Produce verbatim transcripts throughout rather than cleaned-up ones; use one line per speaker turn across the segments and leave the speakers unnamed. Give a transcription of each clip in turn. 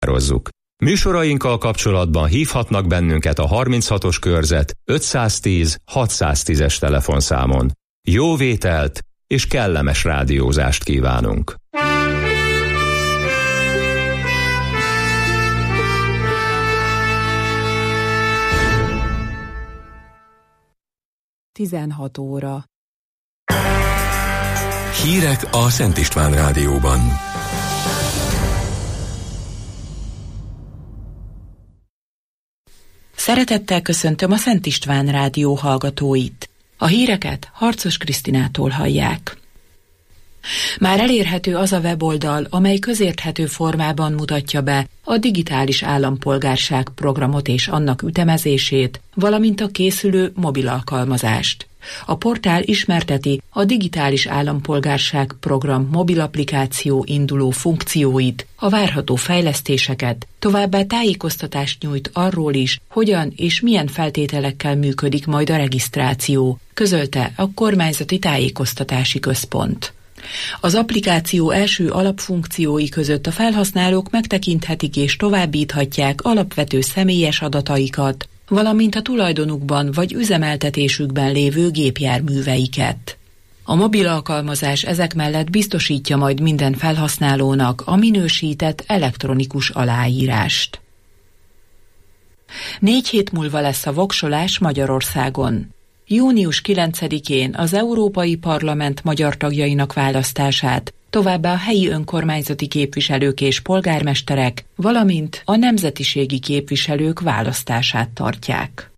meghatározzuk. Műsorainkkal kapcsolatban hívhatnak bennünket a harminchatos körzet ötszáztíz hatszáztízes telefonszámon. Jó vételt és kellemes rádiózást kívánunk!
tizenhat óra.
Hírek a Szent István Rádióban.
Szeretettel köszöntöm a Szent István Rádió hallgatóit. A híreket Harcos Krisztinától hallják. Már elérhető az a weboldal, amely közérthető formában mutatja be a digitális állampolgárság programot és annak ütemezését, valamint a készülő mobil alkalmazást. A portál ismerteti a digitális állampolgárság program mobil applikáció induló funkcióit, a várható fejlesztéseket, továbbá tájékoztatást nyújt arról is, hogyan és milyen feltételekkel működik majd a regisztráció, közölte a Kormányzati Tájékoztatási Központ. Az applikáció első alapfunkciói között a felhasználók megtekinthetik és továbbíthatják alapvető személyes adataikat, valamint a tulajdonukban vagy üzemeltetésükben lévő gépjárműveiket. A mobil alkalmazás ezek mellett biztosítja majd minden felhasználónak a minősített elektronikus aláírást. Négy hét múlva lesz a voksolás Magyarországon. június kilencedikén az Európai Parlament magyar tagjainak választását, továbbá a helyi önkormányzati képviselők és polgármesterek, valamint a nemzetiségi képviselők választását tartják.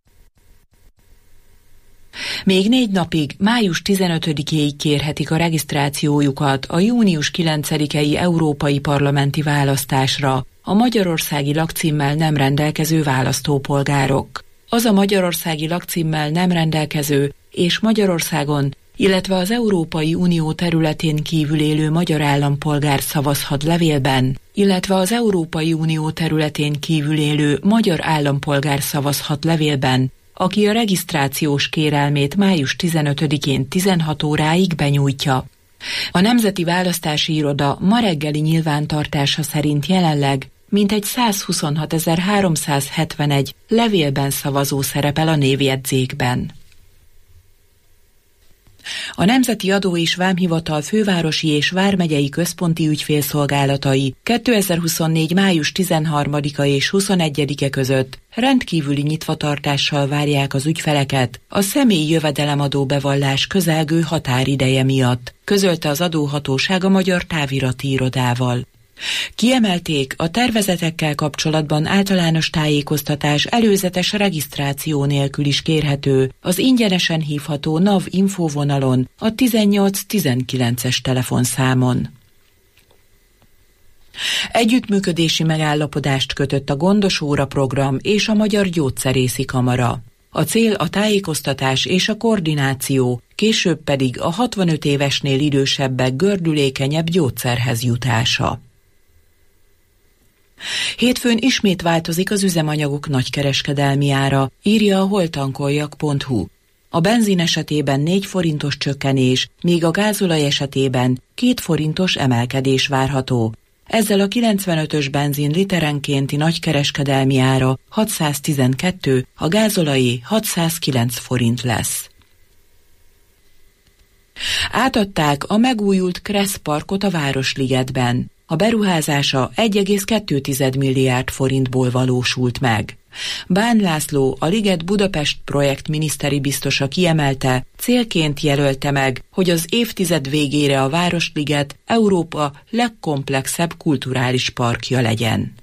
Még négy napig, május tizenötödikéig kérhetik a regisztrációjukat a június kilencedikei európai parlamenti választásra a magyarországi lakcímmel nem rendelkező választópolgárok. Az a magyarországi lakcímmel nem rendelkező és Magyarországon, illetve az Európai Unió területén kívül élő magyar állampolgár szavazhat levélben, illetve az Európai Unió területén kívül élő magyar állampolgár szavazhat levélben, aki a regisztrációs kérelmét május tizenötödikén tizenhat óráig benyújtja. A Nemzeti Választási Iroda ma reggeli nyilvántartása szerint jelenleg mintegy százhuszonhatezer-háromszázhetvenegy levélben szavazó szerepel a névjegyzékben. A Nemzeti Adó és Vámhivatal fővárosi és vármegyei központi ügyfélszolgálatai kétezer-huszonnégy. május tizenharmadika és huszonegyedike között rendkívüli nyitvatartással várják az ügyfeleket a személyi jövedelemadó bevallás közelgő határideje miatt, közölte az adóhatóság a Magyar Távirati Irodával. Kiemelték, a tervezetekkel kapcsolatban általános tájékoztatás előzetes regisztráció nélkül is kérhető az ingyenesen hívható NAV infóvonalon a tizennyolc tizenkilences telefonszámon. Együttműködési megállapodást kötött a Gondos Óra program és a Magyar Gyógyszerészi Kamara. A cél a tájékoztatás és a koordináció, később pedig a hatvanöt évesnél idősebbek gördülékenyebb gyógyszerhez jutása. Hétfőn ismét változik az üzemanyagok nagykereskedelmi ára, írja a holtankoljak pont hu. A benzin esetében négy forintos csökkenés, míg a gázolaj esetében két forintos emelkedés várható. Ezzel a kilencvenötös benzin literenkénti nagykereskedelmi ára hatszáztizenkettő, a gázolajé hatszázkilenc forint lesz. Átadták a megújult Kressz Parkot a Városligetben. A beruházása egy egész kettő milliárd forintból valósult meg. Bán László, a Liget Budapest projekt miniszteri biztosa kiemelte, célként jelölte meg, hogy az évtized végére a Városliget Európa legkomplexebb kulturális parkja legyen.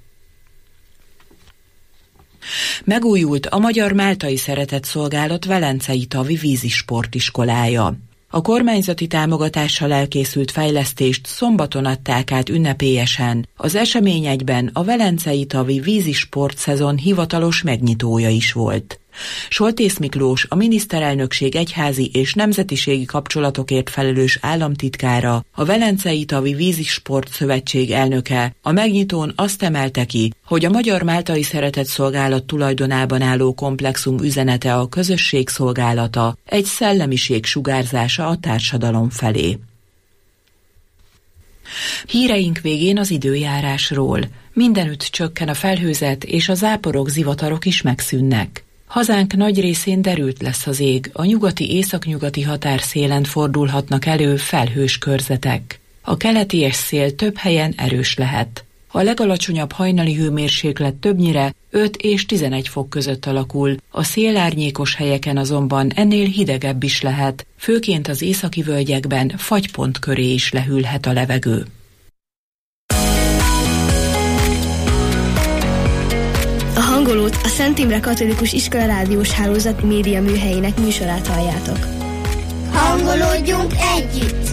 Megújult a Magyar Máltai Szeretetszolgálat Velencei Tavi vízisportiskolája. A kormányzati támogatással elkészült fejlesztést szombaton adták át ünnepélyesen. Az esemény egyben a Velencei Tavi vízisport szezon hivatalos megnyitója is volt. Soltész Miklós, a miniszterelnökség egyházi és nemzetiségi kapcsolatokért felelős államtitkára, a Velencei Tavi Vízisport Szövetség elnöke a megnyitón azt emelte ki, hogy a Magyar Máltai Szeretetszolgálat tulajdonában álló komplexum üzenete a közösség szolgálata, egy szellemiség sugárzása a társadalom felé. Híreink végén az időjárásról. Mindenütt csökken a felhőzet, és a záporok, zivatarok is megszűnnek. Hazánk nagy részén derült lesz az ég, a nyugati északnyugati határszélen fordulhatnak elő felhős körzetek. A keleti szél több helyen erős lehet. A legalacsonyabb hajnali hőmérséklet többnyire öt és tizenegy fok között alakul, a szélárnyékos helyeken azonban ennél hidegebb is lehet, főként az északi völgyekben fagypont köré is lehűlhet a levegő.
A hangolót a Szent Imre Katolikus Iskola rádiós hálózat média műhelyének műsorát halljátok.
Hangolódjunk együtt!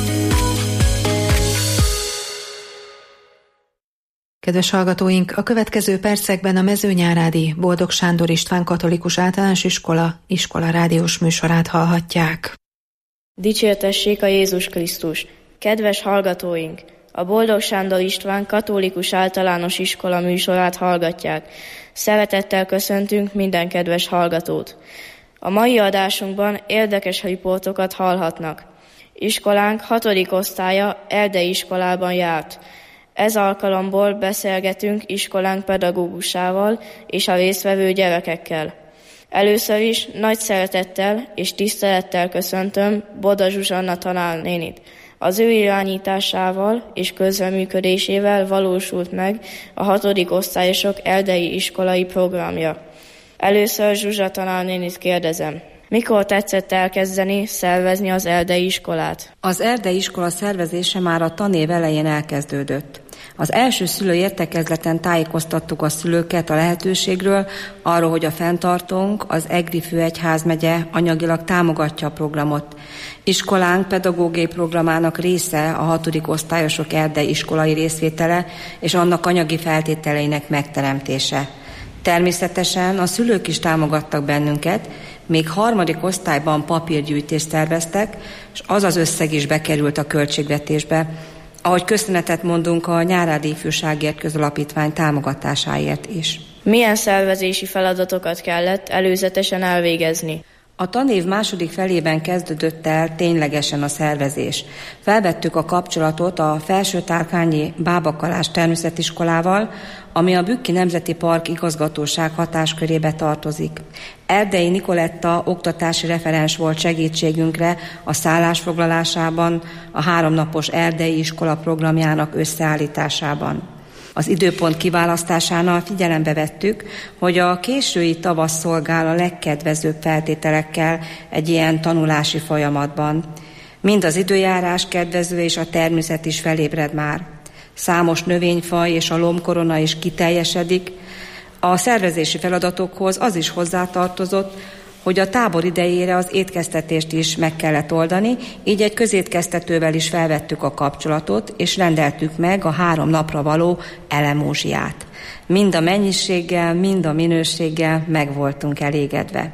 Kedves hallgatóink, a következő percekben a Mezőnyárádi Boldog Sándor István Katolikus Általános Iskola iskola rádiós műsorát hallhatják.
Dicsértessék a Jézus Krisztus! Kedves hallgatóink! A Boldog Sándor István Katolikus Általános Iskola műsorát hallgatják. Szeretettel köszöntünk minden kedves hallgatót. A mai adásunkban érdekes riportokat hallhatnak. Iskolánk hatodik osztálya Erdei iskolában járt. Ez alkalomból beszélgetünk iskolánk pedagógusával és a résztvevő gyerekekkel. Először is nagy szeretettel és tisztelettel köszöntöm Boda Zsuzsanna tanárnénit. Az ő irányításával és közreműködésével valósult meg a hatodik osztályosok erdei iskolai programja. Először Zsuzsa tanárnénit kérdezem. Mikor tetszett elkezdeni szervezni az erdei iskolát?
Az erdei iskola szervezése már a tanév elején elkezdődött. Az első szülő értekezleten tájékoztattuk a szülőket a lehetőségről, arról, hogy a fenntartónk, az Egri Főegyházmegye anyagilag támogatja a programot. Iskolánk pedagógiai programának része a hatodik osztályosok erdei iskolai részvétele és annak anyagi feltételeinek megteremtése. Természetesen a szülők is támogattak bennünket, még harmadik osztályban papírgyűjtést szerveztek, és az az összeg is bekerült a költségvetésbe, ahogy köszönetet mondunk a Nyárádi Ifjúságért Közalapítvány támogatásáért is.
Milyen szervezési feladatokat kellett előzetesen elvégezni?
A tanév második felében kezdődött el ténylegesen a szervezés. Felvettük a kapcsolatot a Felsőtárkányi Bába Kalás természetiskolával, ami a Bükki Nemzeti Park igazgatóság hatáskörébe tartozik. Erdei Nikoletta oktatási referens volt segítségünkre a szállásfoglalásában, a háromnapos erdei iskola programjának összeállításában. Az időpont kiválasztásánál figyelembe vettük, hogy a késői tavasz szolgál a legkedvezőbb feltételekkel egy ilyen tanulási folyamatban. Mind az időjárás kedvező, és a természet is felébred már. Számos növényfaj és a lombkorona is kiteljesedik. A szervezési feladatokhoz az is hozzátartozott, hogy a tábor idejére az étkeztetést is meg kellett oldani, így egy közétkeztetővel is felvettük a kapcsolatot, és rendeltük meg a három napra való elemózsiát. Mind a mennyiséggel, mind a minőséggel meg voltunk elégedve.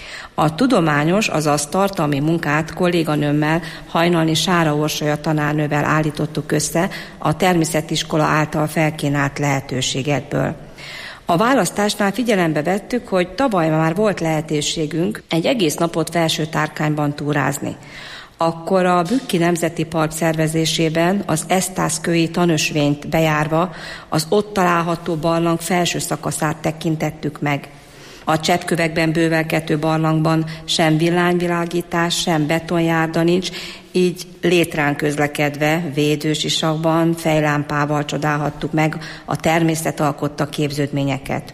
A tudományos, azaz tartalmi munkát kolléganőmmel, Hajnalni Sára Orsolya tanárnővel állítottuk össze a természetiskola által felkínált lehetőségekből. A választásnál figyelembe vettük, hogy tavaly már volt lehetőségünk egy egész napot Felsőtárkányban túrázni. Akkor a Bükki Nemzeti Park szervezésében az Esztászkői tanösvényt bejárva az ott található barlang felső szakaszát tekintettük meg. A cseppkövekben bővelkedő barlangban sem villányvilágítás, sem betonjárda nincs, így létrán közlekedve védősisakban, fejlámpával csodálhattuk meg a természet alkotta képződményeket.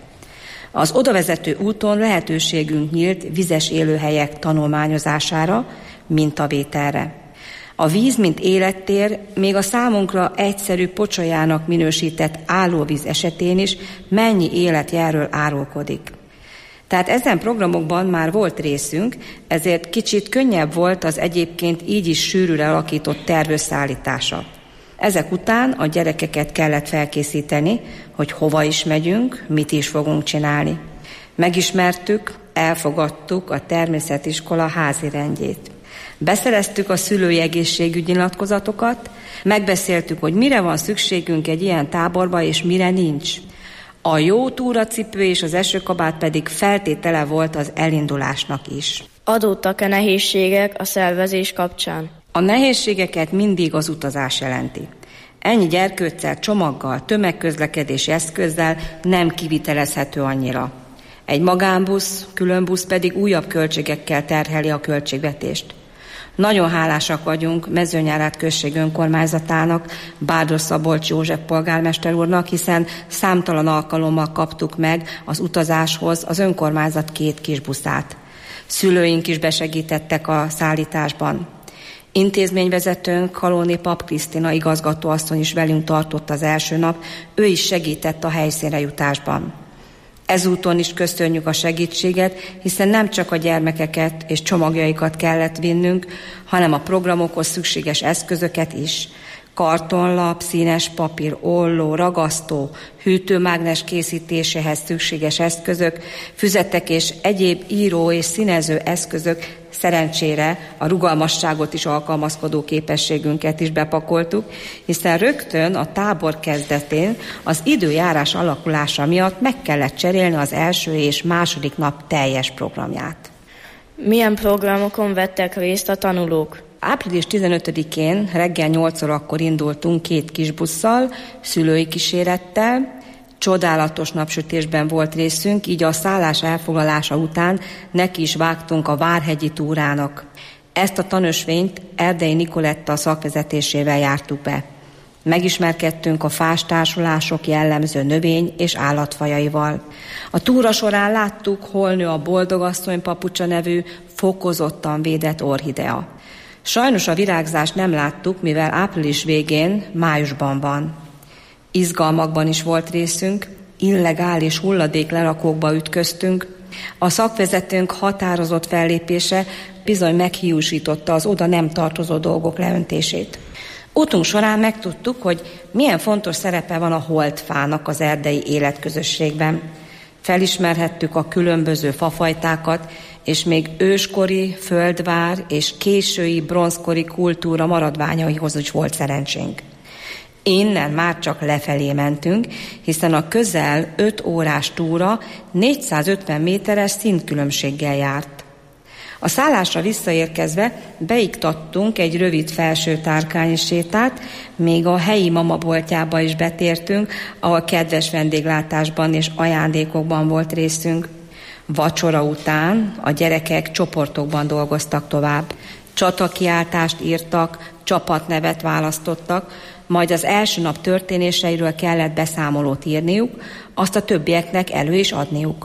Az odavezető úton lehetőségünk nyílt vizes élőhelyek tanulmányozására, mintavételre. A víz, mint élettér, még a számunkra egyszerű pocsolyának minősített állóvíz esetén is mennyi életjelről árulkodik. Tehát ezen programokban már volt részünk, ezért kicsit könnyebb volt az egyébként így is sűrűre alakított terv összeállítása. Ezek után a gyerekeket kellett felkészíteni, hogy hova is megyünk, mit is fogunk csinálni. Megismertük, elfogadtuk a természetiskola házi rendjét. Beszereztük a szülői egészségügyi nyilatkozatokat, megbeszéltük, hogy mire van szükségünk egy ilyen táborba, és mire nincs. A jó túracipő és az esőkabát pedig feltétele volt az elindulásnak is.
Adódtak-e nehézségek a szervezés kapcsán?
A nehézségeket mindig az utazás jelenti. Ennyi gyerkőccel, csomaggal, tömegközlekedési eszközzel nem kivitelezhető annyira. Egy magánbusz, különbusz pedig újabb költségekkel terheli a költségvetést. Nagyon hálásak vagyunk Mezőnyárát község önkormányzatának, Bárdor Szabolcs József polgármester úrnak, hiszen számtalan alkalommal kaptuk meg az utazáshoz az önkormányzat két kis buszát. Szülőink is besegítettek a szállításban. Intézményvezetőnk, Kalóné Pap Krisztina igazgatóasszony is velünk tartott az első nap, ő is segített a helyszínre jutásban. Ezúton is köszönjük a segítséget, hiszen nem csak a gyermekeket és csomagjaikat kellett vinnünk, hanem a programokhoz szükséges eszközöket is. Kartonlap, színes papír, olló, ragasztó, hűtőmágnes készítéséhez szükséges eszközök, füzetek és egyéb író és színező eszközök, szerencsére a rugalmasságot is alkalmazkodó képességünket is bepakoltuk, hiszen rögtön a tábor kezdetén az időjárás alakulása miatt meg kellett cserélni az első és második nap teljes programját.
Milyen programokon vettek részt a tanulók?
április tizenötödikén reggel nyolc órakor indultunk két kis busszal, szülői kísérettel. Csodálatos napsütésben volt részünk, így a szállás elfoglalása után neki is vágtunk a Várhegyi túrának. Ezt a tanösvényt Erdei Nikoletta szakvezetésével jártuk be. Megismerkedtünk a fástársulások jellemző növény- és állatfajaival. A túra során láttuk, hol nő a Boldogasszony papucsa nevű fokozottan védett orchidea. Sajnos a virágzást nem láttuk, mivel április végén, májusban van. Izgalmakban is volt részünk, illegális hulladéklerakókba ütköztünk. A szakvezetőnk határozott fellépése bizony meghiúsította az oda nem tartozó dolgok leöntését. Útunk során megtudtuk, hogy milyen fontos szerepe van a holdfának az erdei életközösségben. Felismerhettük a különböző fafajtákat, és még őskori, földvár és késői bronzkori kultúra maradványaihoz is volt szerencsénk. Innen már csak lefelé mentünk, hiszen a közel öt órás túra négyszázötven méteres szintkülönbséggel járt. A szállásra visszaérkezve beiktattunk egy rövid felső tárkányi sétát, még a helyi mamaboltjába is betértünk, ahol kedves vendéglátásban és ajándékokban volt részünk. Vacsora után a gyerekek csoportokban dolgoztak tovább. Csatakiáltást írtak, csapatnevet választottak, majd az első nap történéseiről kellett beszámolót írniuk, azt a többieknek elő is adniuk.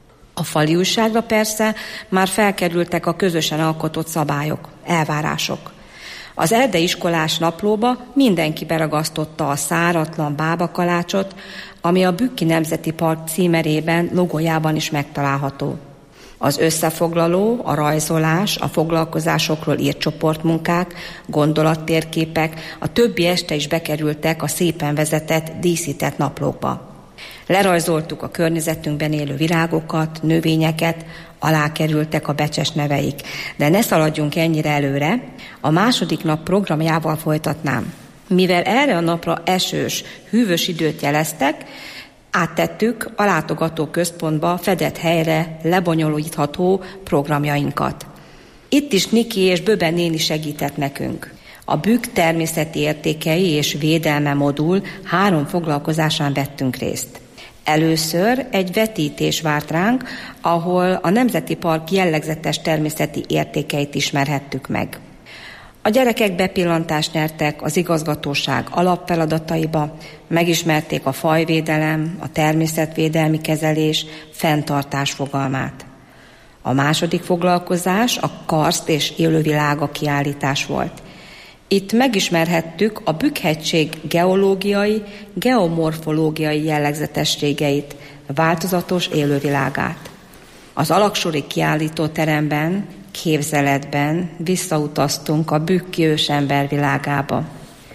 A fali újságra persze már felkerültek a közösen alkotott szabályok, elvárások. Az erdei iskolás naplóba mindenki beragasztotta a száratlan bábakalácsot, ami a Bükki Nemzeti Park címerében, logójában is megtalálható. Az összefoglaló, a rajzolás, a foglalkozásokról írt csoportmunkák, gondolattérképek, a többi este is bekerültek a szépen vezetett, díszített naplókba. Lerajzoltuk a környezetünkben élő virágokat, növényeket, alá kerültek a becses neveik. De ne szaladjunk ennyire előre, a második nap programjával folytatnám. Mivel erre a napra esős, hűvös időt jeleztek, áttettük a látogató központba fedett helyre lebonyolítható programjainkat. Itt is Niki és Böbe néni segített nekünk. A Bükk természeti értékei és védelme modul három foglalkozásán vettünk részt. Először egy vetítés várt ránk, ahol a Nemzeti Park jellegzetes természeti értékeit ismerhettük meg. A gyerekek bepillantást nyertek az igazgatóság alapfeladataiba, megismerték a fajvédelem, a természetvédelmi kezelés, fenntartás fogalmát. A második foglalkozás a karszt és élővilága kiállítás volt. Itt megismerhettük a Bükk-hegység geológiai, geomorfológiai jellegzetességeit, változatos élővilágát. Az alaksori kiállítóteremben, képzeletben visszautaztunk a bükki ősember világába.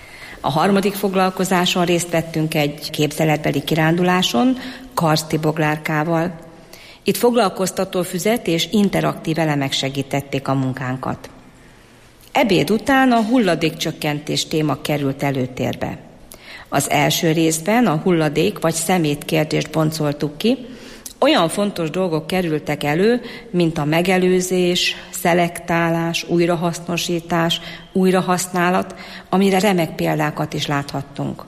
A harmadik foglalkozáson részt vettünk egy képzeletbeli kiránduláson, Karszti boglárkával. Itt foglalkoztató füzet és interaktív elemek segítették a munkánkat. Ebéd után a hulladékcsökkentés téma került előtérbe. Az első részben a hulladék vagy szemét kérdést boncoltuk ki, Olyan fontos dolgok kerültek elő, mint a megelőzés, szelektálás, újrahasznosítás, újrahasználat, amire remek példákat is láthattunk.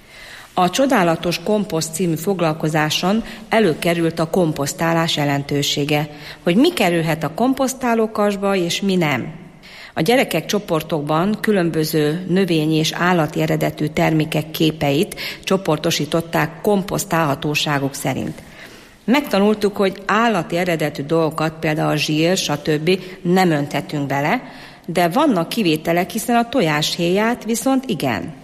A Csodálatos komposzt című foglalkozáson előkerült a komposztálás jelentősége, hogy mi kerülhet a komposztálókasba és mi nem. A gyerekek csoportokban különböző növényi és állati eredetű termékek képeit csoportosították komposztálhatóságuk szerint. Megtanultuk, hogy állati eredetű dolgokat, például a zsír, stb. Nem önthetünk bele, de vannak kivételek, hiszen a tojáshéját viszont igen.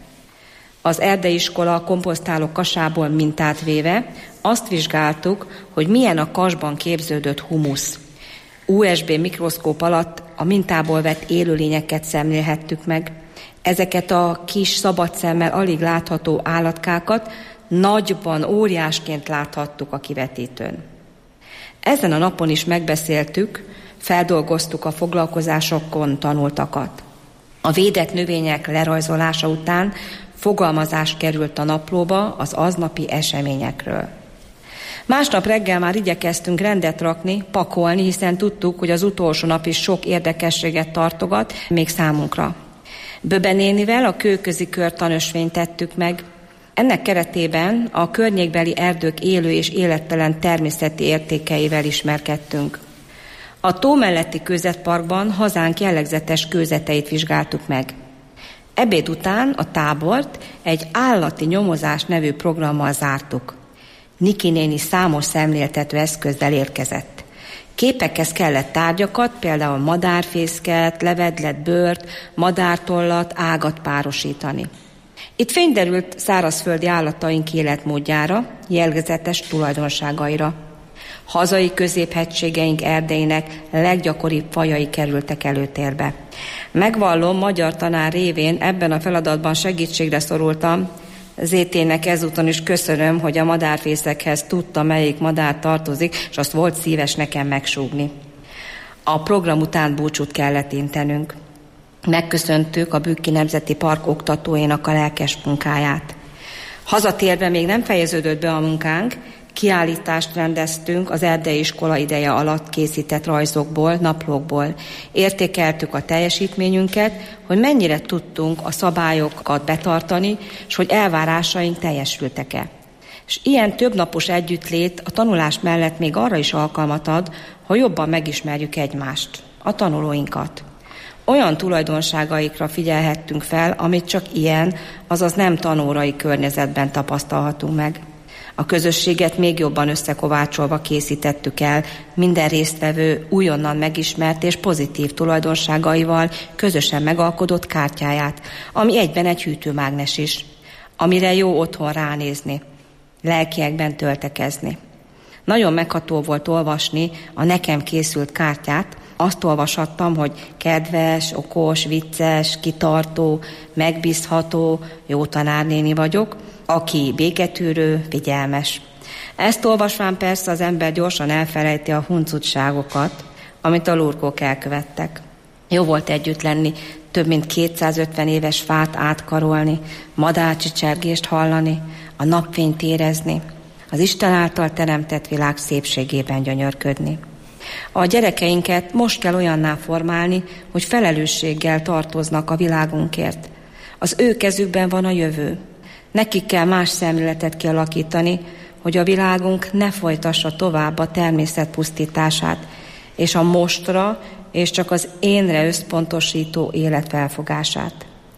Az erdeiskola komposztáló kasából mintát véve azt vizsgáltuk, hogy milyen a kasban képződött humusz. u es bé mikroszkóp alatt a mintából vett élőlényeket szemlélhettük meg. Ezeket a kis szabad szemmel alig látható állatkákat nagyban, óriásként láthattuk a kivetítőn. Ezen a napon is megbeszéltük, feldolgoztuk a foglalkozásokon tanultakat. A védett növények lerajzolása után fogalmazás került a naplóba az aznapi eseményekről. Másnap reggel már igyekeztünk rendet rakni, pakolni, hiszen tudtuk, hogy az utolsó nap is sok érdekességet tartogat, még számunkra. Böbe nénivel a kőközi kör tanösvényt tettük meg. Ennek keretében a környékbeli erdők élő és élettelen természeti értékeivel ismerkedtünk. A tó melletti kőzetparkban hazánk jellegzetes kőzeteit vizsgáltuk meg. Ebéd után a tábort egy állati nyomozás nevű programmal zártuk. Niki néni számos szemléltető eszközzel érkezett. Képekhez kellett tárgyakat, például madárfészket, levedlet bőrt, madártollat, ágat párosítani. Itt fény derült szárazföldi állataink életmódjára, jellegzetes tulajdonságaira. Hazai középhegységeink erdeinek leggyakoribb fajai kerültek előtérbe. Megvallom, magyar tanár révén ebben a feladatban segítségre szorultam. zé té-nek ezúton is köszönöm, hogy a madárfészekhez tudta, melyik madár tartozik, és azt volt szíves nekem megsúgni. A program után búcsút kellett intenünk. Megköszöntük a Bükki Nemzeti Park oktatóinak a lelkes munkáját. Hazatérve még nem fejeződött be a munkánk, kiállítást rendeztünk az erdei iskola ideje alatt készített rajzokból, naplókból. Értékeltük a teljesítményünket, hogy mennyire tudtunk a szabályokat betartani, és hogy elvárásaink teljesültek-e. És ilyen többnapos együttlét a tanulás mellett még arra is alkalmat ad, hogy jobban megismerjük egymást, a tanulóinkat. Olyan tulajdonságaikra figyelhettünk fel, amit csak ilyen, azaz nem tanórai környezetben tapasztalhatunk meg. A közösséget még jobban összekovácsolva készítettük el, minden résztvevő újonnan megismert és pozitív tulajdonságaival közösen megalkodott kártyáját, ami egyben egy hűtőmágnes is, amire jó otthon ránézni, lelkiekben töltekezni. Nagyon megható volt olvasni a nekem készült kártyát. Azt olvashattam, hogy kedves, okos, vicces, kitartó, megbízható, jó tanárnéni vagyok, aki béketűrő, figyelmes. Ezt olvasván persze az ember gyorsan elfelejti a huncutságokat, amit a lurkók elkövettek. Jó volt együtt lenni, több mint kétszázötven éves fát átkarolni, madárcsicsergést hallani, a napfényt érezni, az Isten által teremtett világ szépségében gyönyörködni. A gyerekeinket most kell olyanná formálni, hogy felelősséggel tartoznak a világunkért. Az ő kezükben van a jövő. Nekik kell más szemléletet kialakítani, hogy a világunk ne folytassa tovább a természet pusztítását, és a mostra és csak az énre összpontosító élet felfogását.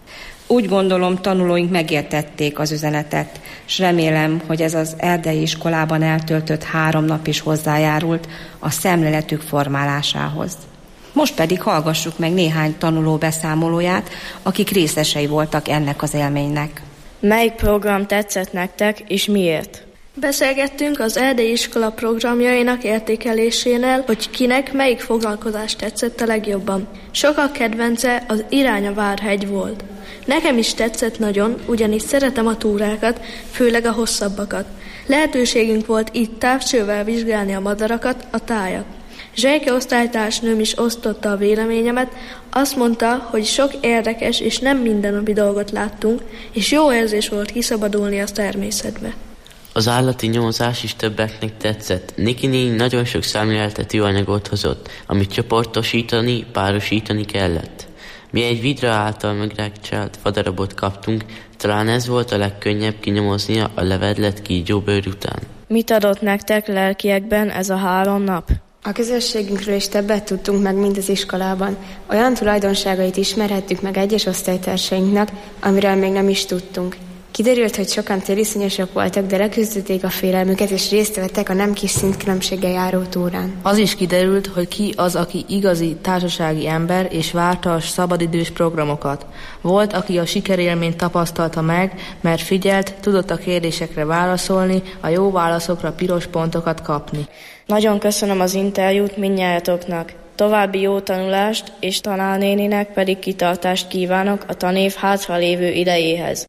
Úgy gondolom, tanulóink megértették az üzenetet, és remélem, hogy ez az erdei iskolában eltöltött három nap is hozzájárult a szemléletük formálásához. Most pedig hallgassuk meg néhány tanuló beszámolóját, akik részesei voltak ennek az élménynek.
Melyik program tetszett nektek, és miért?
Beszélgettünk az erdei iskola programjainak értékelésénél, hogy kinek melyik foglalkozás tetszett a legjobban. Sokak kedvence az Irány a Várhegy volt. Nekem is tetszett nagyon, ugyanis szeretem a túrákat, főleg a hosszabbakat. Lehetőségünk volt itt távcsővel vizsgálni a madarakat, a tájat. Zsejke osztálytársnőm is osztotta a véleményemet, azt mondta, hogy sok érdekes és nem mindennapi dolgot láttunk, és jó érzés volt kiszabadulni a természetbe.
Az állati nyomozás is többeknek tetszett. Niki néni nagyon sok szemléltető anyagot hozott, amit csoportosítani, párosítani kellett. Mi egy vidra által megrákcsált fadarabot kaptunk, talán ez volt a legkönnyebb kinyomoznia a levedlet kígyóbőr után.
Mit adott nektek lelkiekben ez a három nap?
A közösségünkről is többet tudtunk meg, mint az iskolában. Olyan tulajdonságait ismerhettük meg egyes osztálytársainknak, amiről még nem is tudtunk. Kiderült, hogy sokan tériszonyosok voltak, de leküzdötték a félelmüket, és részt vettek a nem kis szintkülönbséggel járó túrán.
Az is kiderült, hogy ki az, aki igazi társasági ember, és várta a szabadidős programokat. Volt, aki a sikerélményt tapasztalta meg, mert figyelt, tudott a kérdésekre válaszolni, a jó válaszokra piros pontokat kapni.
Nagyon köszönöm az interjút mindnyájatoknak. További jó tanulást, és tanárnéninek pedig kitartást kívánok a tanév hátralévő idejéhez.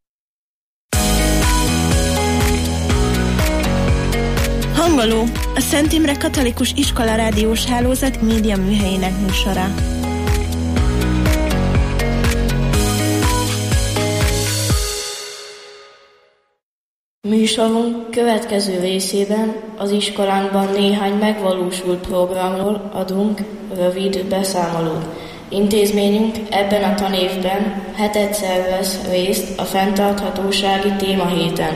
Hangoló, a Szent Imre Katolikus Iskola rádiós hálózat média műhelyének műsora.
Műsorunk következő részében az iskolánkban néhány megvalósult programról adunk rövid beszámolót. Intézményünk ebben a tanévben hetedszer vesz részt a fenntarthatósági témahéten.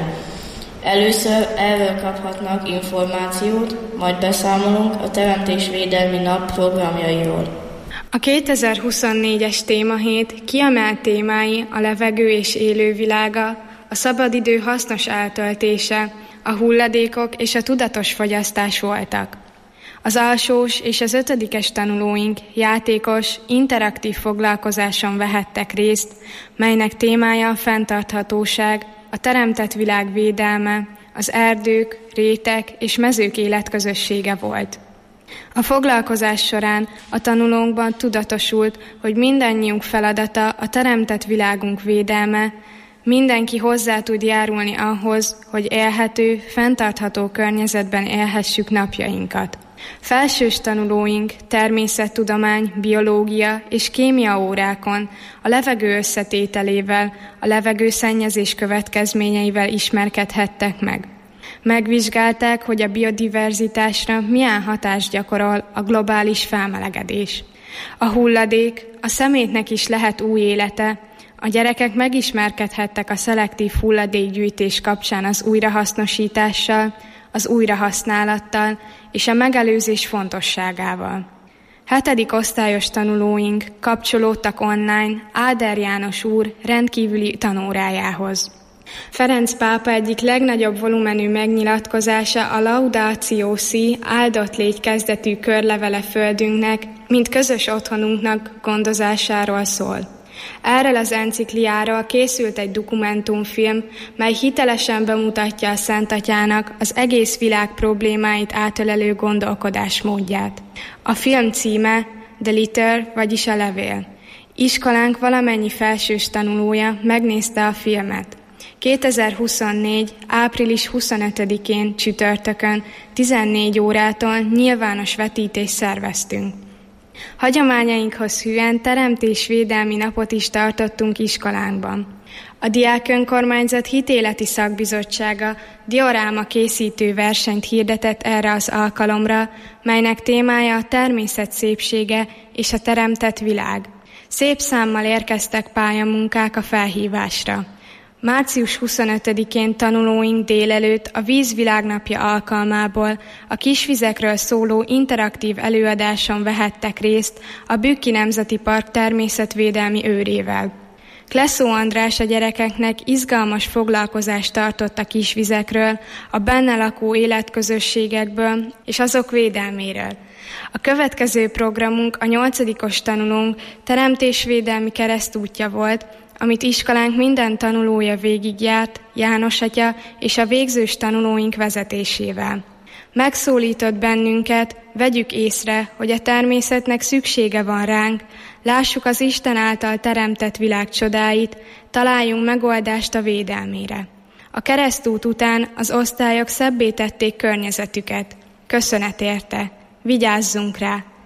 Először erről kaphatnak információt, majd beszámolunk a Teremtésvédelmi Nap programjairól.
A kétezer-huszonnégyes témahét kiemelt témái a levegő és élővilága, a szabadidő hasznos eltöltése, a hulladékok és a tudatos fogyasztás voltak. Az alsós és az ötödikes tanulóink játékos, interaktív foglalkozáson vehettek részt, melynek témája a fenntarthatóság, a teremtett világ védelme, az erdők, rétek és mezők életközössége volt. A foglalkozás során a tanulónkban tudatosult, hogy mindannyiunk feladata a teremtett világunk védelme, mindenki hozzá tud járulni ahhoz, hogy élhető, fenntartható környezetben élhessük napjainkat. Felsős tanulóink természettudomány, biológia és kémia órákon a levegő összetételével, a levegőszennyezés következményeivel ismerkedhettek meg. Megvizsgálták, hogy a biodiverzitásra milyen hatást gyakorol a globális felmelegedés. A hulladék, a szemétnek is lehet új élete, a gyerekek megismerkedhettek a szelektív hulladékgyűjtés kapcsán az újrahasznosítással, az újrahasználattal és a megelőzés fontosságával. Hetedik osztályos tanulóink kapcsolódtak online Áder János úr rendkívüli tanórájához. Ferenc pápa egyik legnagyobb volumenű megnyilatkozása a Laudatio Si, áldott légy kezdetű körlevele földünknek, mint közös otthonunknak gondozásáról szól. Erről az encikliáról készült egy dokumentumfilm, mely hitelesen bemutatja a Szent Atyának az egész világ problémáit átölelő gondolkodásmódját. A film címe The Letter, vagyis a levél. Iskolánk valamennyi felsős tanulója megnézte a filmet. kétezer-huszonnégy. április huszonötödikén csütörtökön tizennégy órától nyilvános vetítést szerveztünk. Hagyományainkhoz hűen teremtésvédelmi napot is tartottunk iskolánkban. A diák önkormányzat hitéleti szakbizottsága dioráma készítő versenyt hirdetett erre az alkalomra, melynek témája a természet szépsége és a teremtett világ. Szép számmal érkeztek pályamunkák a felhívásra. március huszonötödikén tanulóink délelőtt a Vízvilágnapja alkalmából a kisvizekről szóló interaktív előadáson vehettek részt a Bükki Nemzeti Park természetvédelmi őrével. Klesszó András a gyerekeknek izgalmas foglalkozást tartott a kisvizekről, a benne lakó életközösségekből és azok védelméről. A következő programunk a nyolcadikos tanulónk teremtésvédelmi keresztútja volt, amit iskolánk minden tanulója végigjárt János atya és a végzős tanulóink vezetésével. Megszólított bennünket, vegyük észre, hogy a természetnek szüksége van ránk, lássuk az Isten által teremtett világ csodáit, találjunk megoldást a védelmére. A keresztút után az osztályok szebbé tették környezetüket. Köszönet érte, vigyázzunk rá!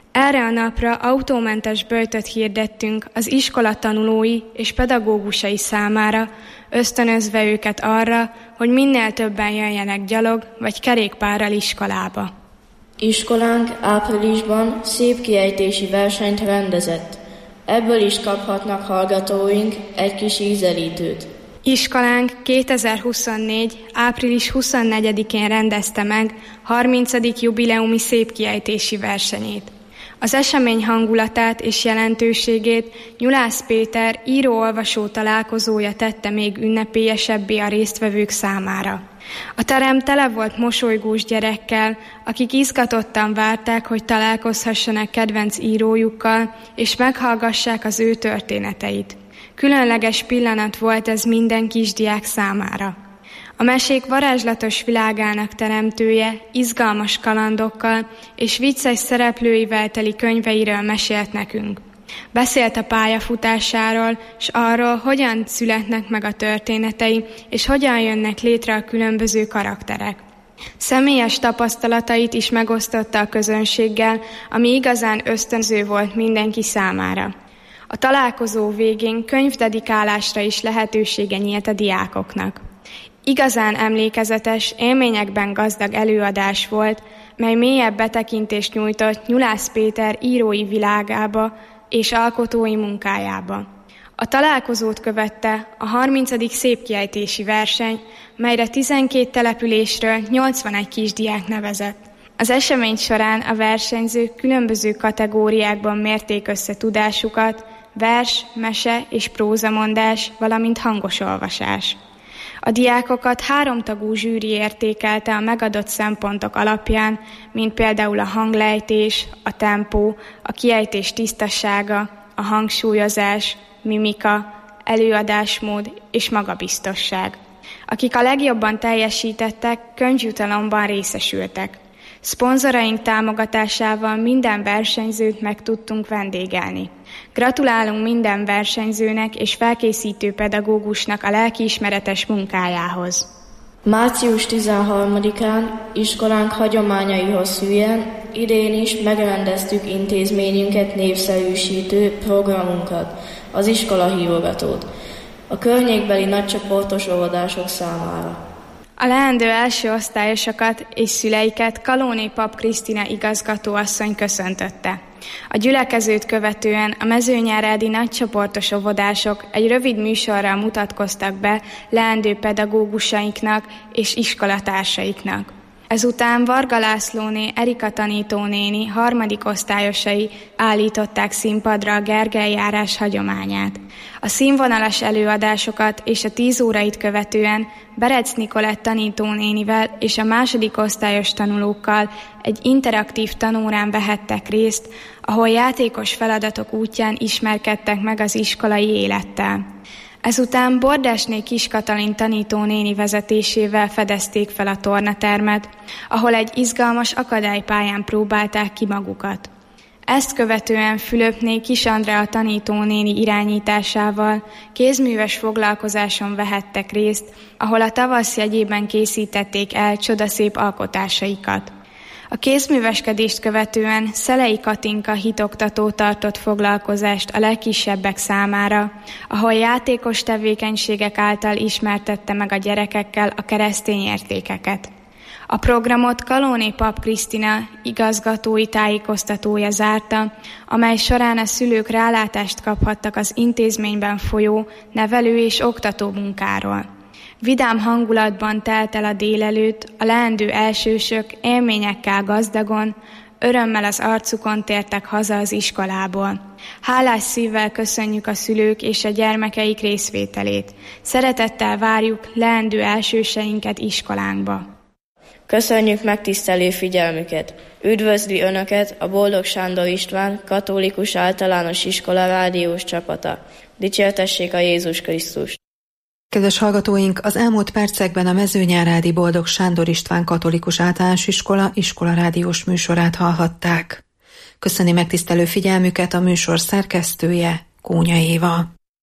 Erre a napra autómentes böjtöt hirdettünk az iskola tanulói és pedagógusai számára, ösztönözve őket arra, hogy minél többen jöjjenek gyalog vagy kerékpárral iskolába.
Iskolánk áprilisban szép kiejtési versenyt rendezett. Ebből is kaphatnak hallgatóink egy kis ízelítőt.
Iskolánk kétezer-huszonnégy. április huszonnegyedikén rendezte meg harmincadik jubileumi szépkiejtési versenyét. Az esemény hangulatát és jelentőségét Nyulász Péter író-olvasó találkozója tette még ünnepélyesebbé a résztvevők számára. A terem tele volt mosolygós gyerekkel, akik izgatottan várták, hogy találkozhassanak kedvenc írójukkal, és meghallgassák az ő történeteit. Különleges pillanat volt ez minden kisdiák számára. A mesék varázslatos világának teremtője izgalmas kalandokkal és vicces szereplőivel teli könyveiről mesélt nekünk. Beszélt a pályafutásáról, s arról, hogyan születnek meg a történetei, és hogyan jönnek létre a különböző karakterek. Személyes tapasztalatait is megosztotta a közönséggel, ami igazán ösztönző volt mindenki számára. A találkozó végén könyvdedikálásra is lehetősége nyílt a diákoknak. Igazán emlékezetes, élményekben gazdag előadás volt, mely mélyebb betekintést nyújtott Nyulász Péter írói világába és alkotói munkájába. A találkozót követte a harmincadik szépkiejtési verseny, melyre tizenkét településről nyolcvanegy kisdiák nevezett. Az esemény során a versenyzők különböző kategóriákban mérték össze tudásukat, vers, mese és prózamondás, valamint hangos olvasás. A diákokat háromtagú zsűri értékelte a megadott szempontok alapján, mint például a hanglejtés, a tempó, a kiejtés tisztasága, a hangsúlyozás, mimika, előadásmód és magabiztosság. Akik a legjobban teljesítettek, könyvjutalomban részesültek. Szponzoraink támogatásával minden versenyzőt meg tudtunk vendégelni. Gratulálunk minden versenyzőnek és felkészítő pedagógusnak a lelkiismeretes munkájához.
március tizenharmadikán iskolánk hagyományaihoz hűen idén is megrendeztük intézményünket népszerűsítő programunkat, az iskola hívogatót, a környékbeli nagycsoportos óvodások számára.
A leendő első osztályosokat és szüleiket Kalóné Pap Krisztina igazgatóasszony köszöntötte. A gyülekezőt követően a mezőnyárádi nagycsoportos óvodások egy rövid műsorral mutatkoztak be leendő pedagógusainknak és iskolatársaiknak. Ezután Varga Lászlóné, Erika tanítónéni harmadik osztályosai állították színpadra a Gergely-járás hagyományát. A színvonalas előadásokat és a tíz órait követően Berec Nikolett tanítónénivel és a második osztályos tanulókkal egy interaktív tanórán vehettek részt, ahol játékos feladatok útján ismerkedtek meg az iskolai élettel. Ezután Bordásné Kis Katalin tanítónéni vezetésével fedezték fel a tornatermet, ahol egy izgalmas akadálypályán próbálták ki magukat. Ezt követően Fülöpné Kis Andrea tanítónéni irányításával kézműves foglalkozáson vehettek részt, ahol a tavasz jegyében készítették el csodaszép alkotásaikat. A kézműveskedést követően Szelei Katinka hitoktató tartott foglalkozást a legkisebbek számára, ahol játékos tevékenységek által ismertette meg a gyerekekkel a keresztény értékeket. A programot Kalóné Pap Krisztina igazgatói tájékoztatója zárta, amely során a szülők rálátást kaphattak az intézményben folyó nevelő és oktató munkáról. Vidám hangulatban telt el a délelőtt, a leendő elsősök élményekkel gazdagon, örömmel az arcukon tértek haza az iskolából. Hálás szívvel köszönjük a szülők és a gyermekeik részvételét. Szeretettel várjuk leendő elsőseinket iskolánkba.
Köszönjük megtisztelő figyelmüket! Üdvözli Önöket a Boldog Sándor István Katolikus Általános Iskola rádiós csapata. Dicsértessék a Jézus Krisztus!
Kedves hallgatóink, az elmúlt percekben a Mezőnyárádi Boldog Sándor István Katolikus Általános Iskola iskola rádiós műsorát hallhatták. Köszöni megtisztelő figyelmüket a műsor szerkesztője, Kónya Éva.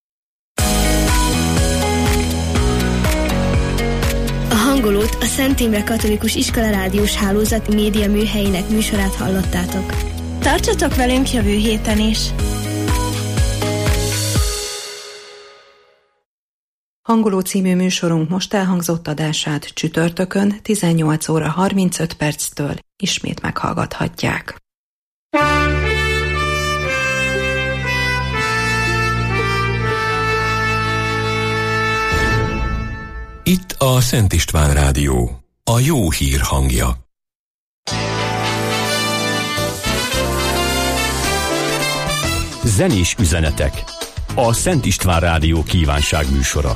A hangolót a Szent Imre Katolikus Iskola rádiós hálózat média műhelyének műsorát hallottátok. Tartsatok velünk jövő héten is!
Hangoló című műsorunk most elhangzott adását csütörtökön tizennyolc óra harmincöt perctől ismét meghallgathatják.
Itt a Szent István Rádió, a jó hír hangja.
Zenés üzenetek. A Szent István Rádió kívánság műsora.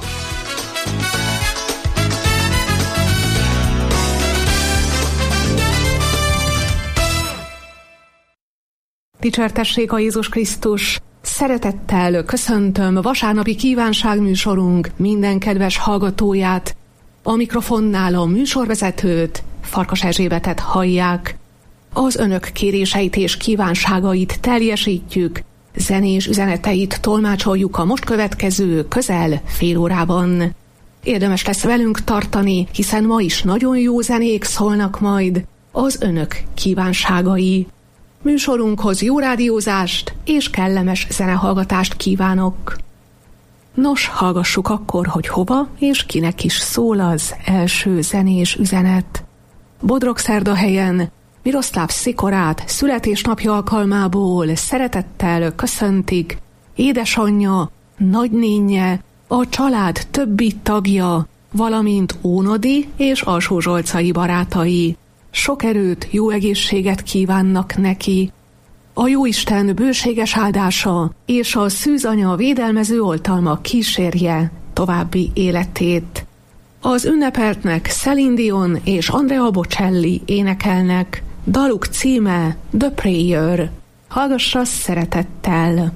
Dicsértessék a Jézus Krisztus! Szeretettel köszöntöm vasárnapi kívánságműsorunk minden kedves hallgatóját. A mikrofonnál a műsorvezetőt, Farkas Erzsébetet hallják. Az önök kéréseit és kívánságait teljesítjük, zenés üzeneteit tolmácsoljuk a most következő közel fél órában. Érdemes lesz velünk tartani, hiszen ma is nagyon jó zenék szólnak majd, az önök kívánságai. Műsorunkhoz jó rádiózást és kellemes zenehallgatást kívánok. Nos, hallgassuk akkor, hogy hova és kinek is szól az első zenés üzenet. Bodrogszerdahelyen Miroszláv Szikorát születésnapja alkalmából szeretettel köszöntik édesanyja, nagynénje, a család többi tagja, valamint ónodi és alsózsolcai barátai. Sok erőt, jó egészséget kívánnak neki. A Jóisten bőséges áldása és a szűzanya védelmező oltalma kísérje további életét. Az ünnepeltnek Celine Dion és Andrea Bocelli énekelnek, daluk címe The Prayer. Hallgassa szeretettel!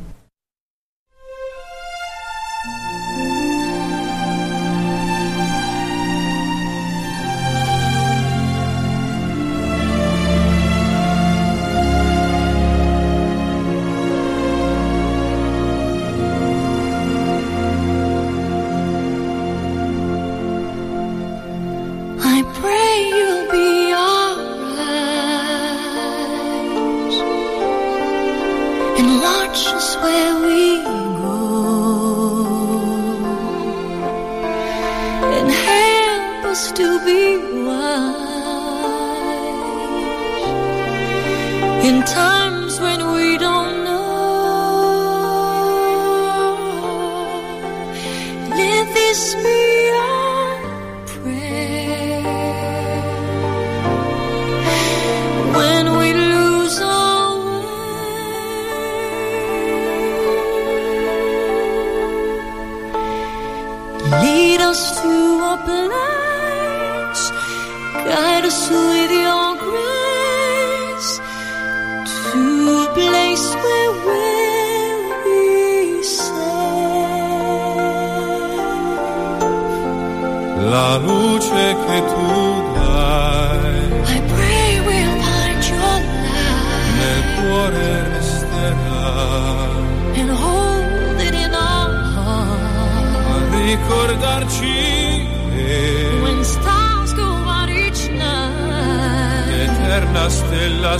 La luce che tu dai, I pray we'll find your light, nel cuore resterà, and hold it in our heart, a ricordarci che when stars go out each night, eterna stella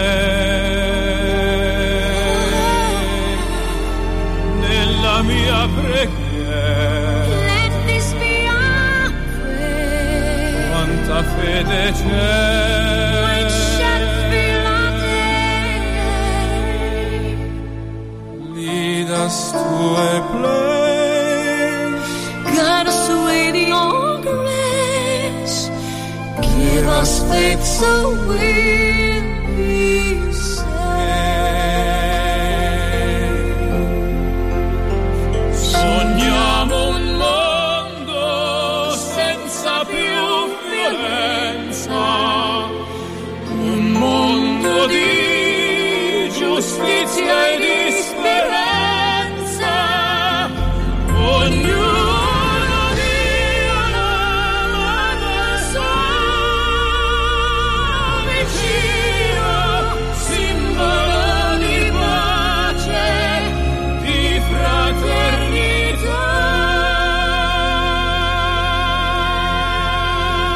sei, nella mia preghiera. Quanta fede c'è, when shall feel our day, lead us to a place, guide us with your grace, give us faith so we'll be saved. Sogniamo un mondo senza più un mondo di giustizia e di speranza, ognuno di una madre sua vicino, simbolo di pace, di fraternità.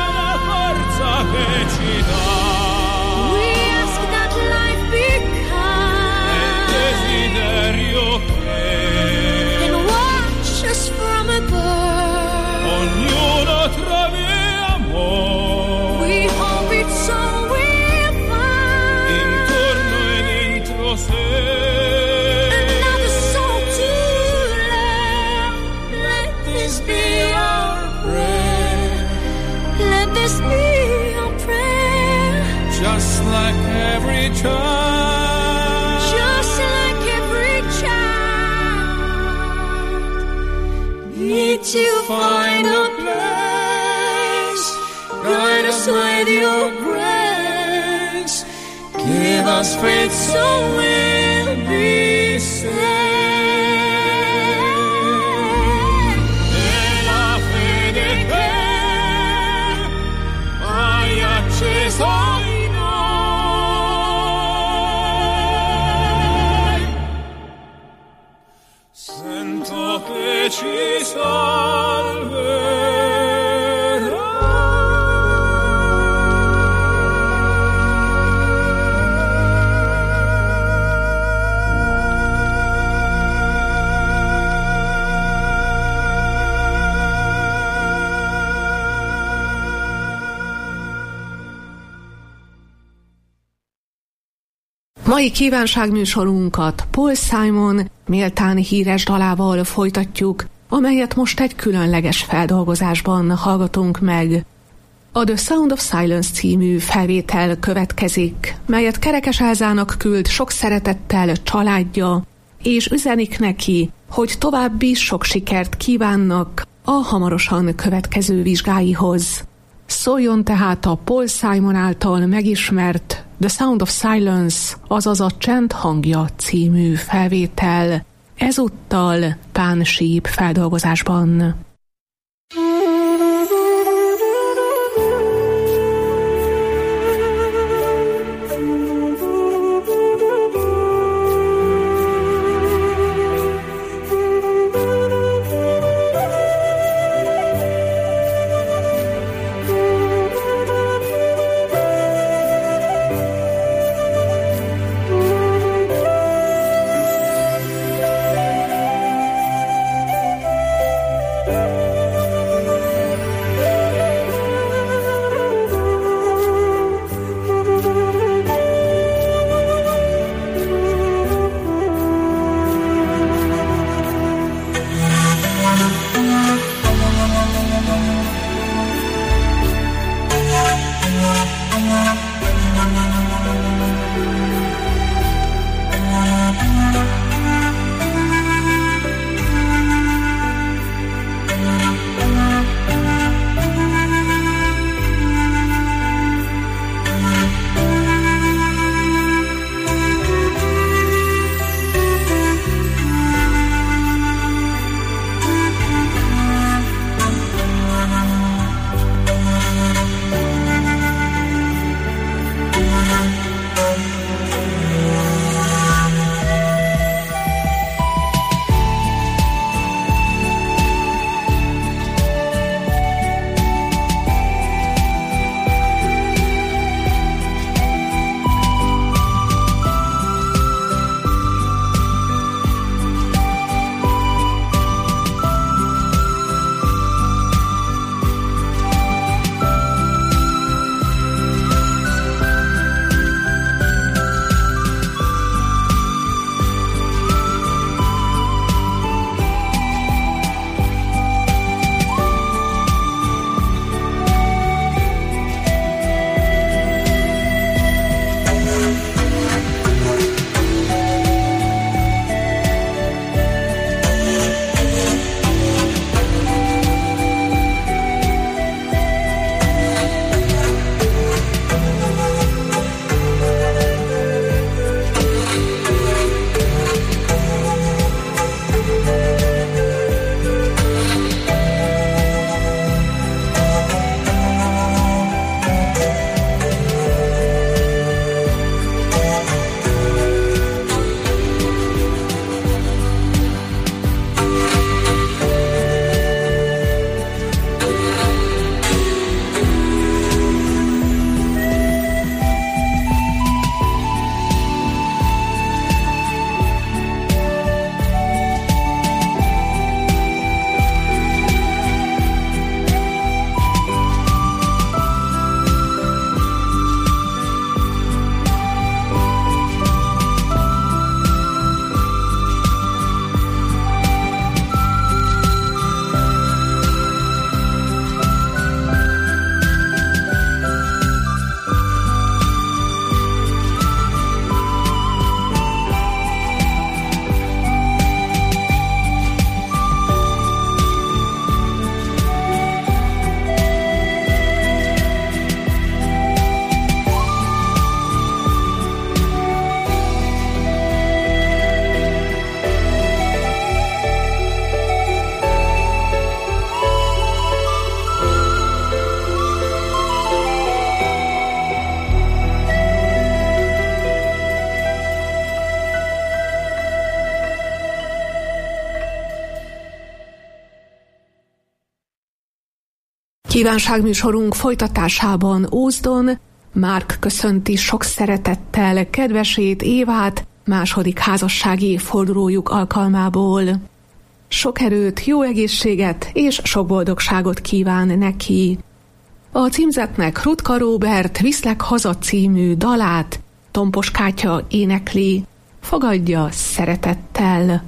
Che ci dà. We ask that life become just like every child,
just like every child. Need to find a place, guide us with your grace, give us faith so we'll be saved.
Sento che ci salverai.
Mai kívánságműsorunkat Paul Simon méltán híres dalával folytatjuk, amelyet most egy különleges feldolgozásban hallgatunk meg. A The Sound of Silence című felvétel következik, melyet Kerekes Elzának küld sok szeretettel családja, és üzenik neki, hogy további sok sikert kívánnak a hamarosan következő vizsgáihoz. Szóljon tehát a Paul Simon által megismert The Sound of Silence, azaz a Csend hangja című felvétel, ezúttal Pán Síp feldolgozásban.
Thank
Kívánságműsorunk folytatásában Ózdon Márk köszönti sok szeretettel kedvesét, Évát, második házassági évfordulójuk alkalmából. Sok erőt, jó egészséget és sok boldogságot kíván neki. A címzetnek Rutka Róbert Viszlek haza című dalát Tompos Kátya énekli. Fogadja szeretettel!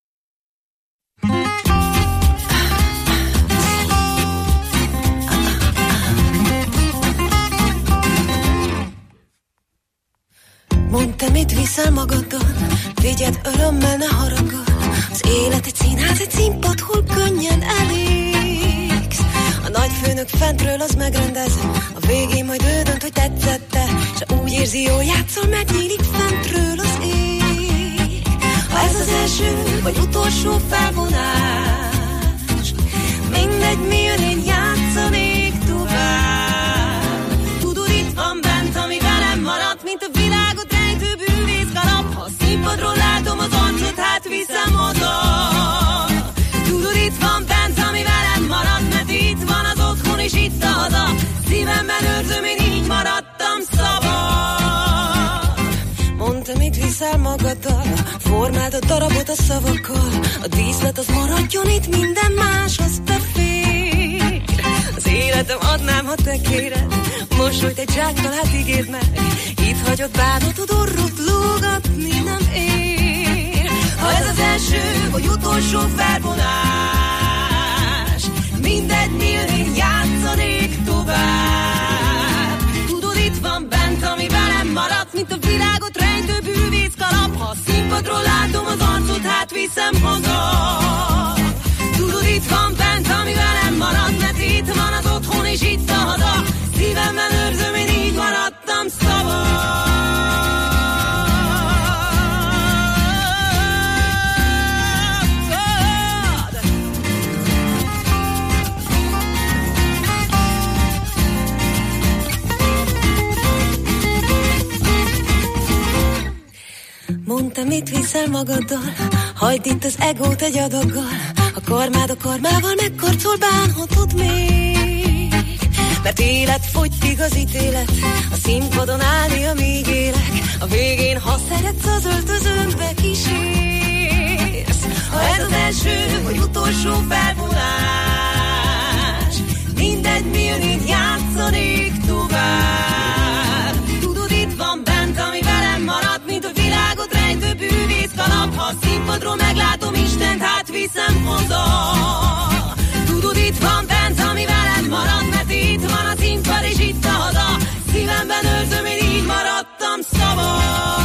Mondd, te mit viszel magaddal, vigyed örömmel, ne haragudj. Az élet egy színház, egy színpad, hol könnyen elégsz. A nagyfőnök fentről az megrendez, a végén majd ő dönt, hogy tetszette. S úgy érzi, jól játszol, megnyílik fentről az ég. Ha ez az első vagy utolsó felvonás, mindegy, mi jön, én játszanék tovább. Tudod, itt van bent, ami velem maradt, mint a világot rejtő bűvész kalap. Ha a színpadról látom az arcot, hát viszem haza. Tudod, itt van bent, ami velem maradt, mert itt van az otthon és itt a haza. Szívemben őrzöm, én így maradtam szabad. Mondd, te mit viszel magaddal, formáld a darabot a szavakkal. A díszlet az maradjon itt, minden más az befér. Az életem adnám, ha te kéred, mosolyt egy zsákkal, hát ígérd meg. Itt hagyott bánatod, orrot lógatni nem ér. Ha ez az első vagy utolsó felvonás, mindegy, mi jön, én játszanék tovább. Tudod, itt van bent, ami velem maradt, mint a világot rejtő bűvész kalap. Ha a színpadról látom az arcot, hát viszem haza. Tudod, itt van bent, ami velem maradt, mert itt van az otthon és itt a haza. Szívemben őrzöm, én így maradtam szabad. Mondd, te mit viszel magaddal, hagyd itt az egót egy adaggal. A karmád a karmával megkarcol, bánhatod még. Mert élet fogytig az ítélet, a színpadon állni, amíg élek. A végén, ha szeretsz, az öltözőmbe kísérsz. Ha ez az első vagy utolsó felvonás, mindegy, mi jön, én játszanék tovább. Tudod, itt van bent, ami velem maradt, mint a világot rejtő bűvész kalap. Ha a színpadról meglátom Istent, hát viszem haza. Tudod, itt van bent, ami velem maradt, mert itt van a színpad és itt a haza. Szívemben őrzöm, én így maradtam szabad.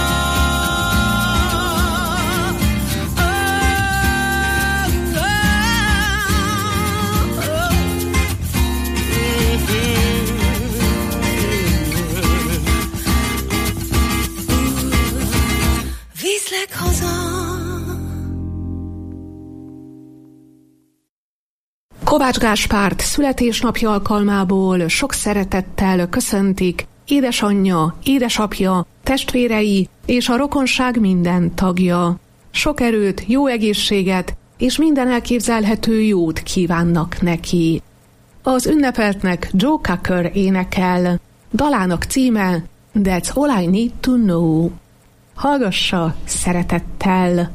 Viszlek haza.
Kovács Gáspárt születésnapja alkalmából sok szeretettel köszöntik édesanyja, édesapja, testvérei és a rokonság minden tagja. Sok erőt, jó egészséget és minden elképzelhető jót kívánnak neki. Az ünnepeltnek Joe Cocker énekel. Dalának címe That's All I Need to Know. Hallgassa szeretettel!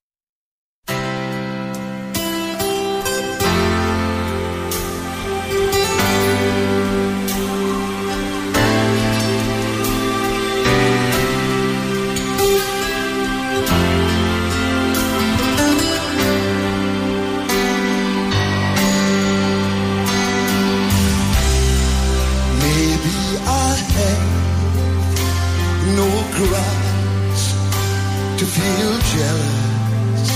To feel jealous,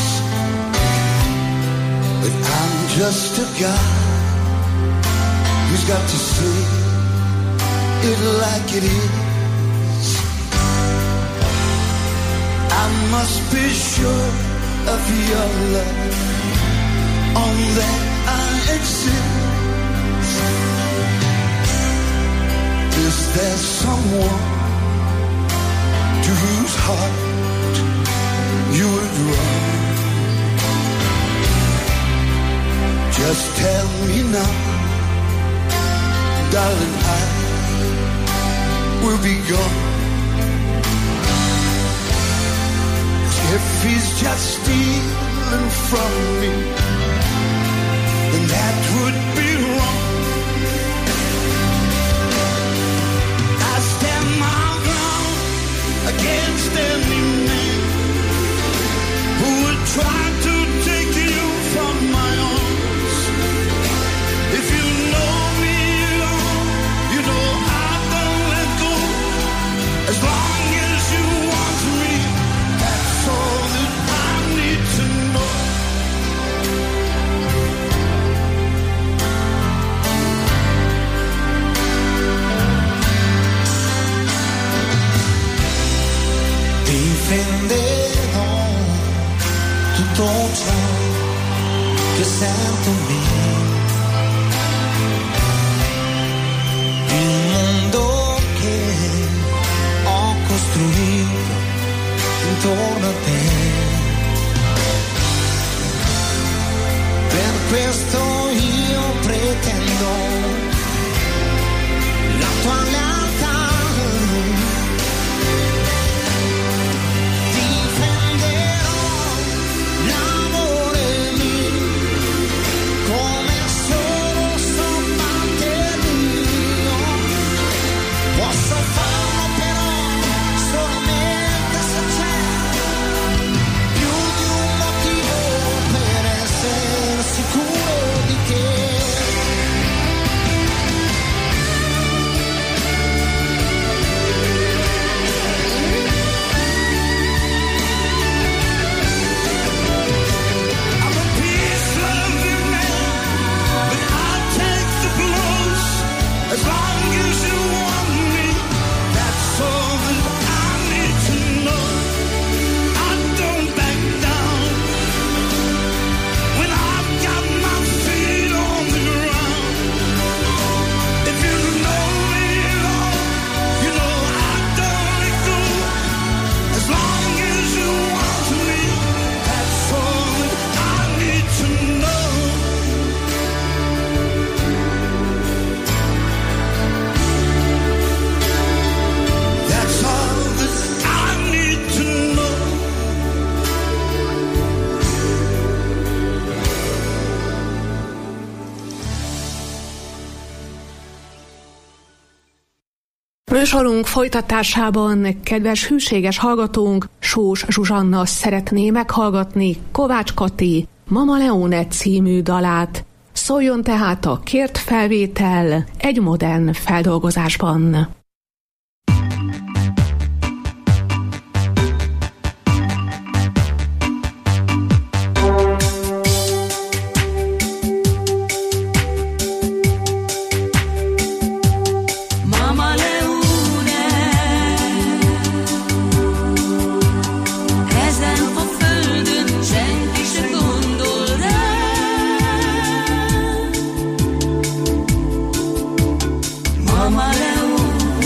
but I'm just a guy who's got to see it like it is. I must be sure of your love, on that I exist. Is there someone to whose heart you would run?
Just tell me now,
darling, I will be gone. If he's just stealing from me, then that would be wrong. I stand my ground against any man who would try to take you from my arms. If you know me, you know, you know I don't let go. As long as you want me, that's all that I need to know.
Difenderò tutto ciò che sento mio, il mondo che ho costruito intorno a te. Per questo io pretendo la tua lealtà.
Műsorunk folytatásában kedves hűséges hallgatónk Sós Zsuzsanna szeretné meghallgatni Kovács Kati Mama Leone című dalát. Szóljon tehát a kért felvétel egy modern feldolgozásban.
Mama Leone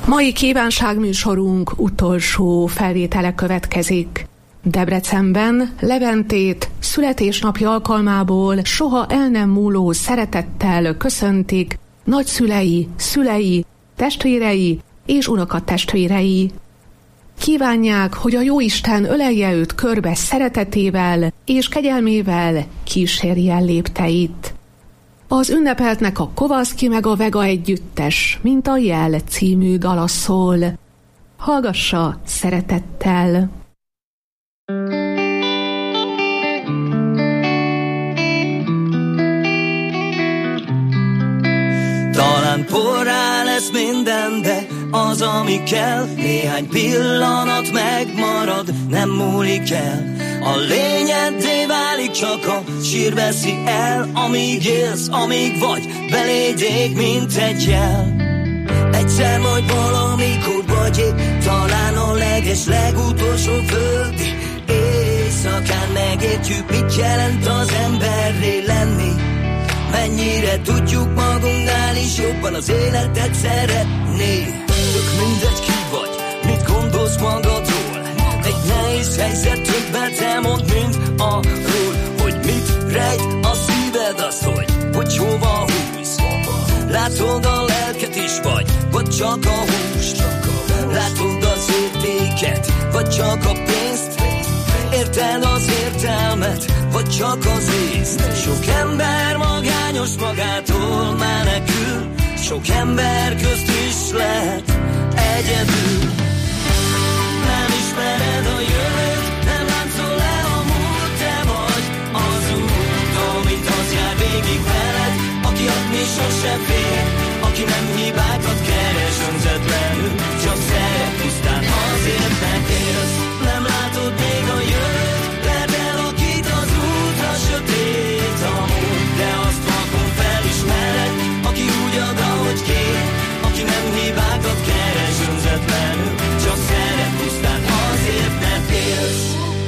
Mai kívánságműsorunk utolsó felvétele következik. Debrecenben Leventét születésnapja alkalmából soha el nem múló szeretettel köszöntik nagyszülei, szülei, testvérei és unokatestvérei. Kívánják, hogy a Jóisten ölelje őt körbe szeretetével és kegyelmével kísérje lépteit. Az ünnepeltnek a Kovaszki meg a Vega együttes, mint a Jel című dala szól. Hallgassa szeretettel!
Talán porrá lesz minden, de az, ami kell, néhány pillanat megmarad, nem múlik el. A lényeddé válik, csak a sír veszi el, amíg élsz, amíg vagy, beléd ég, mint egy jel. Egyszer majd valamikor vagy épp, talán a leges legutolsó földi éjszakán megértjük, mit jelent az emberré lenni. Mennyire tudjuk magunknál is jobban az életet szeretni. Tök mindegy ki vagy, mit gondolsz magadról. Egy nehéz helyzet többet elmond, mint arról, hogy mit rejt a szíved, azt, hogy, hogy hova húz. Látod a lelket is, vagy, vagy csak a húst. Látod az értéket, vagy csak a pénzt. Érted az értelmet, vagy csak az észt. Sok ember magányos magától menekül, sok ember közt is lehet egyedül. Nem ismered a jövőt, nem látszol le a múlt, te vagy az út, amit az jár végig veled, aki adni sose fél, aki nem hibákat keres önzetlenül, csak szeret pusztán azért, mert élsz. Nem látod még a jövőt, mert elakít az út, a sötét a múlt, de azt vakon felismered, aki úgy ad, ahogy kér, aki nem hibákat keres önzetlenül, csak szeret pusztán azért, mert élsz.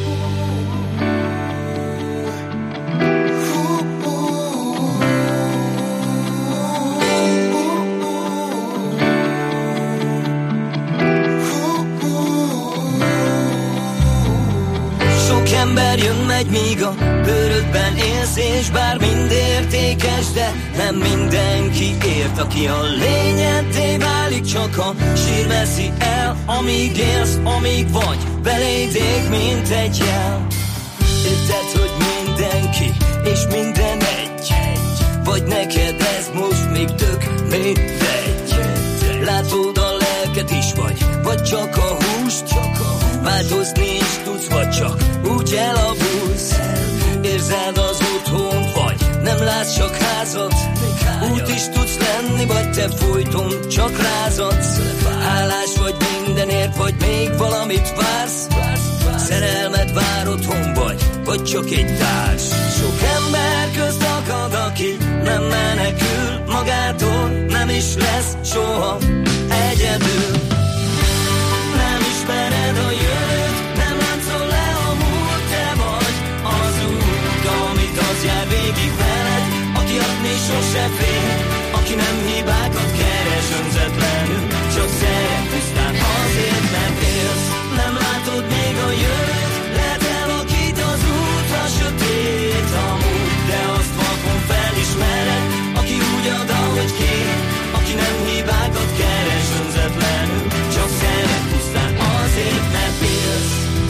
Ember jön, megy, míg a bőrödben élsz, és bár mind értékes, de nem mindenki ért, aki a lényeddé válik, csak a sír veszi el, amíg élsz, amíg vagy, beléd ég, mint egy jel. Érted, hogy mindenki, és minden egy, vagy neked ez most még tök mindegy. Látod a lelket is, vagy, vagy csak a húst, változni is tudsz, vagy csak úgy elavulsz. Érzed az otthont, vagy nem látsz csak házat, út is tudsz lenni, vagy te folyton csak rázadsz. Hálás vagy mindenért, vagy még valamit vársz, szerelmet vár otthon, vagy, vagy csak egy társ. Sok ember közt akad, aki nem menekül magától, nem is lesz soha egyedül. Nem ismered a jövőt, nem látszol le a múlt, te vagy az út, amit az jár végig veled, aki adni sose fél, aki nem hibákat keres önzetlenül, csak szeret pusztán azért, mert élsz. Nem látod még a jövőt, lehet elakít az út, a sötét a múlt, de azt vakon felismered, aki úgy ad, ahogy kér, aki nem hibákat keres önzetlenül, csak szeret pusztán azért, mert élsz.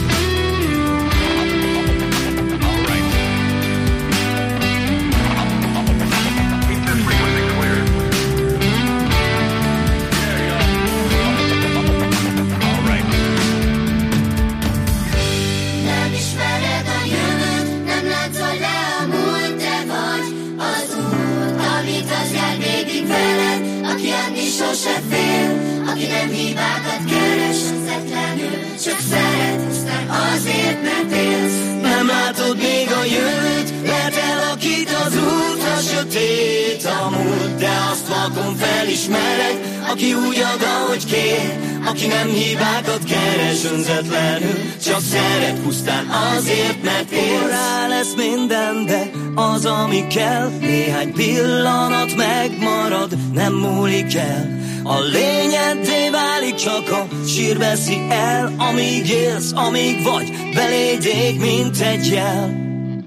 Nem ismered a jövőt, nem látszol le a múlt, te vagy az út, amit az jár végig veled, aki adni sose fél, aki nem hibákat keres önzetlenül, csak szeret pusztán azért, mert élsz.
Nem látod még a jövőt, mert elakít az út, a sötét a múlt, de azt vakon felismered, aki úgy ad, ahogy kér, aki nem hibákat keres önzetlenül, csak szeret pusztán azért, mert élsz. Rá lesz minden, de az, ami kell, néhány pillanat megmarad, nem múlik el. A lényeddé válik, csak a sír veszi el, amíg élsz, amíg vagy, beléd ég, mint egy jel.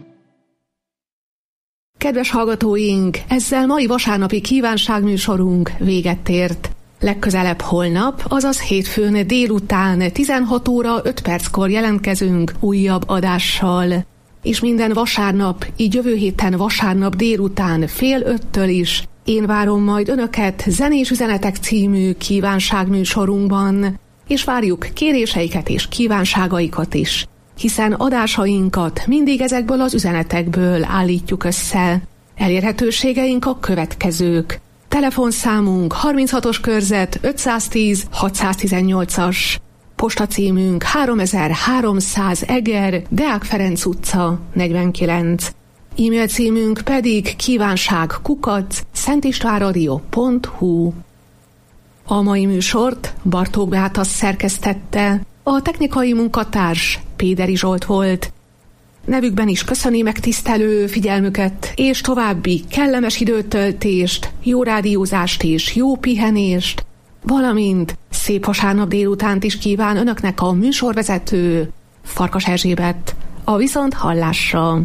Kedves hallgatóink, ezzel mai vasárnapi kívánságműsorunk véget ért. Legközelebb holnap, azaz hétfőn délután tizenhat óra öt perckor jelentkezünk újabb adással. És minden vasárnap, így jövő héten vasárnap délután fél öttől is én várom majd Önöket Zenés Üzenetek című kívánságműsorunkban, és várjuk kéréseiket és kívánságaikat is, hiszen adásainkat mindig ezekből az üzenetekből állítjuk össze. Elérhetőségeink a következők. Telefonszámunk harminchatos körzet ötszáztíz hatszáztizennyolcas, postacímünk háromezer-háromszáz Eger, Deák Ferenc utca negyvenkilenc, e-mail címünk pedig kívánság kukac szentistvánradio pont hu. A mai műsort Bartók Beáta szerkesztette, a technikai munkatárs Péderi Zsolt volt. Nevükben is köszöni megtisztelő figyelmüket, és további kellemes időtöltést, jó rádiózást és jó pihenést, valamint szép vasárnap délutánt is kíván Önöknek a műsorvezető, Farkas Erzsébet. A viszont hallásra!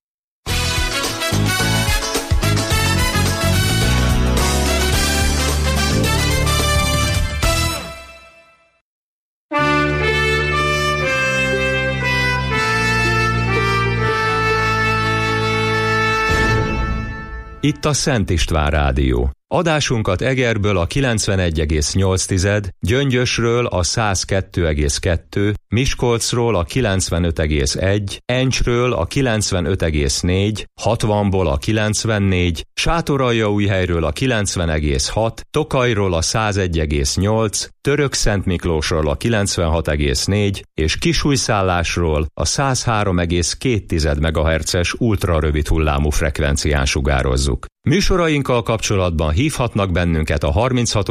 Itt a Szent István Rádió. Adásunkat Egerből a kilencvenegy egész nyolc, Gyöngyösről a száz kettő egész kettő, Miskolcról a kilencvenöt egész egy, Encsről a kilencvenöt egész négy, hatvanból a kilencvennégy, Sátoraljaújhelyről a kilencven egész hat, Tokajról a száz egy egész nyolc, Törökszentmiklósról a kilencvenhat egész négy és Kisújszállásról a száz három egész két megahertzes ultrarövid hullámú frekvencián sugározzuk. Műsorainkkal kapcsolatban hívhatnak bennünket a harminchat